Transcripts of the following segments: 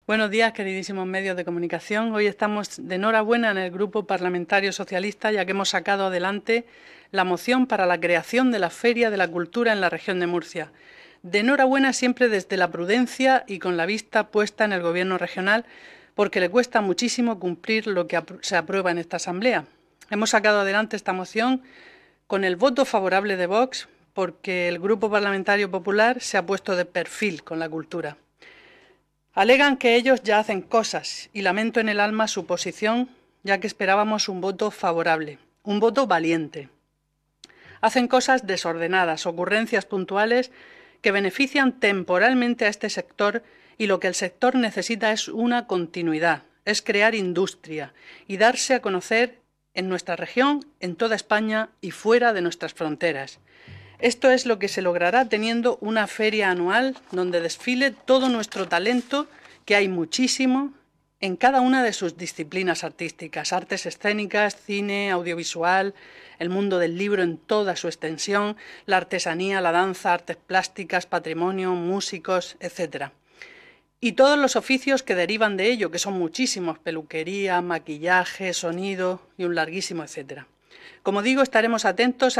Buenos días, queridísimos medios de comunicación. Hoy estamos de enhorabuena en el Grupo Parlamentario Socialista, ya que hemos sacado adelante la moción para la creación de la Feria de la Cultura en la región de Murcia. De enhorabuena siempre desde la prudencia y con la vista puesta en el Gobierno regional, porque le cuesta muchísimo cumplir lo que se aprueba en esta Asamblea. Hemos sacado adelante esta moción con el voto favorable de Vox, porque el Grupo Parlamentario Popular se ha puesto de perfil con la cultura. Alegan que ellos ya hacen cosas y lamento en el alma su posición, ya que esperábamos un voto favorable, un voto valiente. Hacen cosas desordenadas, ocurrencias puntuales que benefician temporalmente a este sector, y lo que el sector necesita es una continuidad, es crear industria y darse a conocer en nuestra región, en toda España y fuera de nuestras fronteras. Esto es lo que se logrará teniendo una feria anual donde desfile todo nuestro talento, que hay muchísimo, en cada una de sus disciplinas artísticas, artes escénicas, cine, audiovisual, el mundo del libro en toda su extensión, la artesanía, la danza, artes plásticas, patrimonio, músicos, etc. Y todos los oficios que derivan de ello, que son muchísimos: peluquería, maquillaje, sonido y un larguísimo etcétera. Como digo, estaremos atentos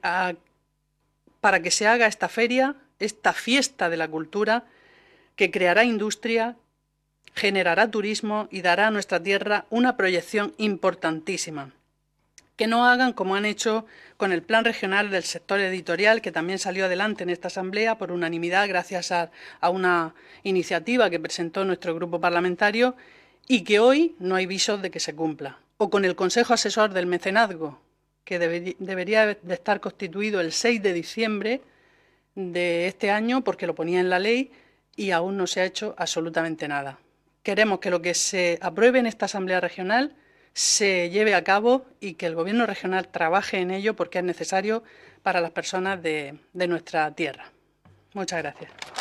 para que se haga esta feria, esta fiesta de la cultura, que creará industria, generará turismo y dará a nuestra tierra una proyección importantísima. Que no hagan como han hecho con el Plan Regional del Sector Editorial, que también salió adelante en esta Asamblea por unanimidad gracias a una iniciativa que presentó nuestro grupo parlamentario y que hoy no hay visos de que se cumpla. O con el Consejo Asesor del Mecenazgo, que debería de estar constituido el 6 de diciembre de este año, porque lo ponía en la ley y aún no se ha hecho absolutamente nada. Queremos que lo que se apruebe en esta Asamblea Regional se lleve a cabo y que el Gobierno regional trabaje en ello, porque es necesario para las personas de nuestra tierra. Muchas gracias.